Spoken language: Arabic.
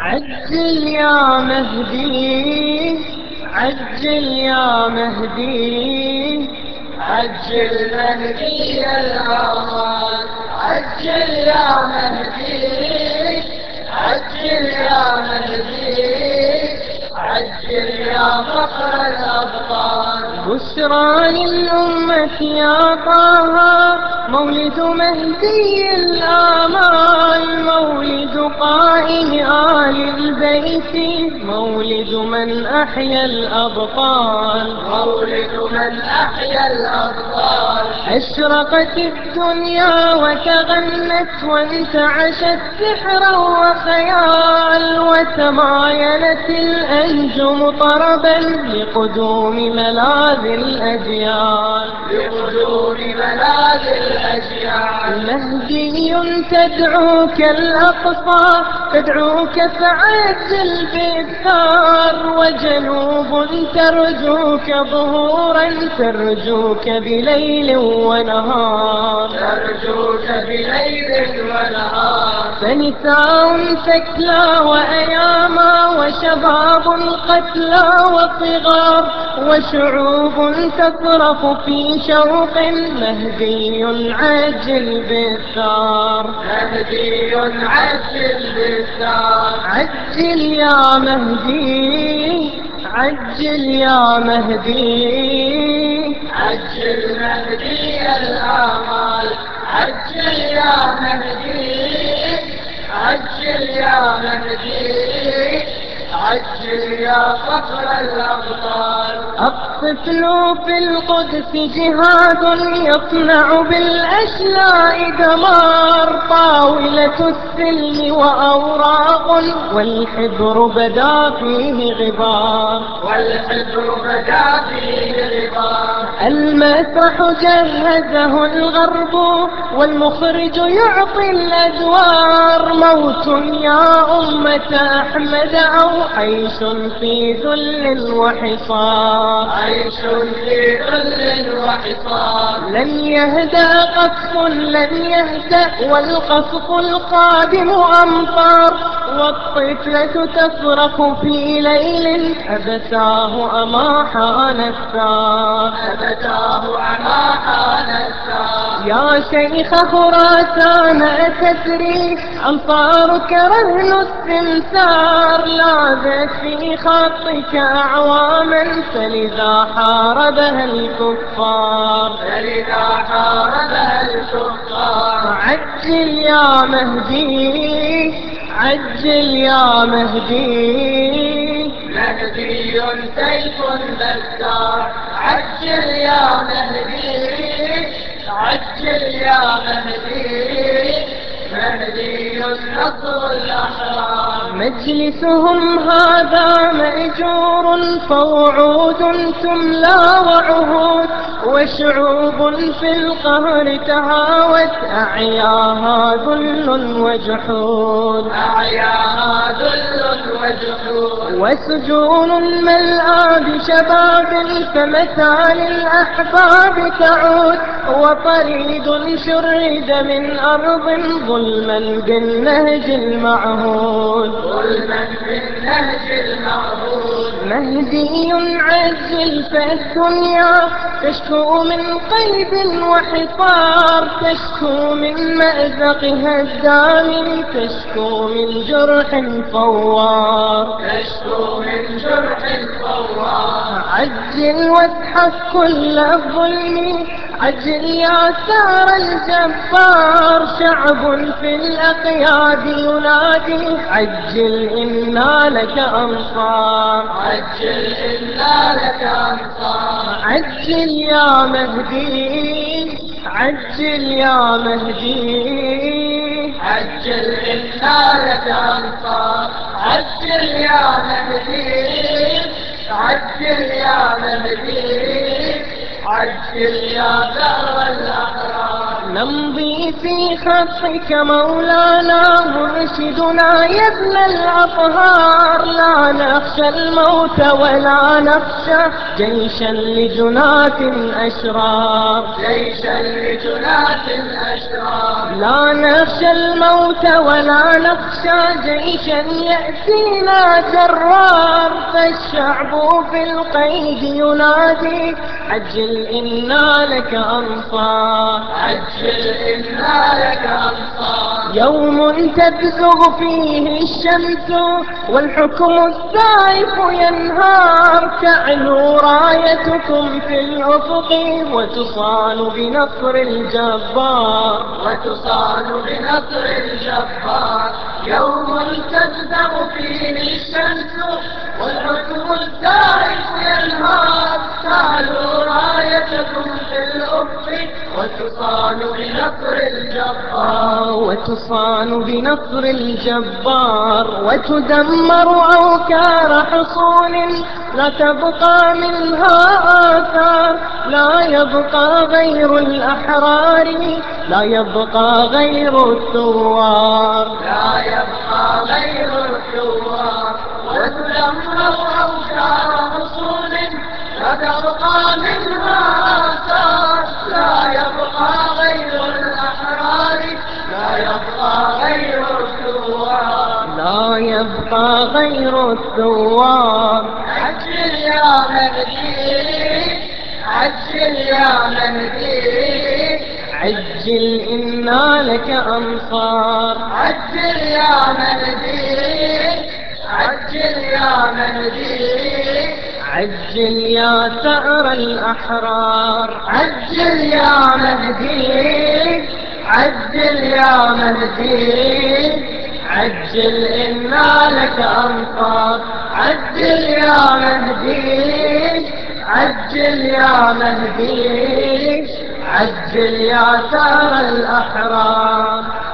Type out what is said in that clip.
عجل يا مهدي، عجل يا مهدي، عجل مهدي الأمان. عجل يا مهدي، عجل يا مهدي، عجل يا فخر الأبطال. بشرى للأمة يا طه، مولد مهدي الآمال، مولد قائد آل البيت، مولد من أحيا الأبطال، مولد من أحيا الأبطال. أشرقت الدنيا وتغنت وانتعشت سحرا وخيال، وتمايلت الأنجم طربا لقدوم ملاذ الأجيال، لقدوم ملاذ الأجيال. مهدي تدعوك الأقصى، تدعوك فعجل بالثار، وجنوب ترجوك ظهورا، ترجوك بليل ونهار، ترجوك بليل ونهار. فنساء ثكلى وأياما، وشباب قتلى وصغار، وشعوب تصرخ في شوق، مهدي عجل بالثار، مهدي عجل بالثار. عجل يا مهدي، عجل يا مهدي، عجل مهدي الآمال. عجل يا مهدي، عجل يا مهدي، عجل يا فخر الأبطال. الطفل في القدس جهاد يصنع بالأشلاء دمار، طاولة السلم وأوراق، والحبر بدا فيه غبار، والحبر بدا فيه غبار. المسرح جهزه الغرب، والمخرج يعطي الأدوار، موت يا أمة أحمد أو عيش في ذل وحصار، عيش في ذل وحصار. لن يهدأ قصف، لن يهدأ، والقصف القادم أمطار، والطفلة تصرخ في ليل، أبتاه أما حان الثار، أبتاه أما حان الثار. يا شيخ خراسان أتدري، أنصارك رهن السمسار، لاذت في خطك أعواما، فلذا حاربها الكفار، فلذا حاربها الكفار. عجل يا مهدي، عجل يا مهدي، مهدي سيف بزار. عجل يا مهدي، عجل يا مهدي، مهدي نصر الأحرار. مجلسهم هذا مأجور، فوعود تملى وعهود، وشعوب في القهر تهاوت، أعياها ذل وجحود، أعياها ذل وجحود. وسجون ملآ بشباب، فمتى للأحباب تعود، وطريد شرد من أرض، ظلما بالنهج المعهود، ظلما بالنهج المعهود. مهدي عجل فالدنيا تشكو من قيد وحصار، تشكو من مأزقها الدامي، تشكو من جرح فوار، تشكو من جرح فوار. عجل واسحق كل الظلم، عجل يا ثار الجبار، شعب في الأقياد ينادي، عجل إنا لك أنصار، عجل إنا لك أنصار. عجل يا مهدي، عجل يا مهدي، عجل إنا لك أنصار. عجل يا مهدي، عجل يا مهدي، عجل يا ثار الأحرار. نمضي في خطك مولانا مرشدنا يا ابن الأطهار، لا نخشى الموت ولا نخشى جيشا لجنات أشرار، جيشا لجنات أشرار. لا نخشى الموت ولا نخشى جيشا يأتينا جرار، فالشعب في القيد ينادي عجل إنا لك أنصار، عجل إنا لك أنصار. يوم تبزغ فيه الشمس والحكم السائف ينهار، تعلو رايتكم في الأفق وتصان بنصر الجبار، وتصان بنصر الجبار. يوم تبزغ فيه الشمس والحكم السائف ينهار، تعلو رايتكم في الأفق وتصان بنصر الجبار، وتصان بنصر الجبار. وتدمر أوكار حصون لا تبقى منها آثار، لا يبقى غير الأحرار، لا يبقى غير الثوار، لا يبقى غير الثوار. وتدمر أوكار حصون لا تبقى منها آثار، لا يبقى غير الأحرار، لا يبقى غير الثوار، لا يبقى غير الثوار. عجل يا مهدي، عجل يا مهدي، عجل إنا لك أنصار. عجل يا مهدي، عجل يا مهدي، عجل يا ثأر الأحرار. عجل يا مهدي، عجل يا مهدي، عجل إنا لك أنصار. عجل يا مهدي، عجل يا مهدي، عجل يا ثأر الأحرار.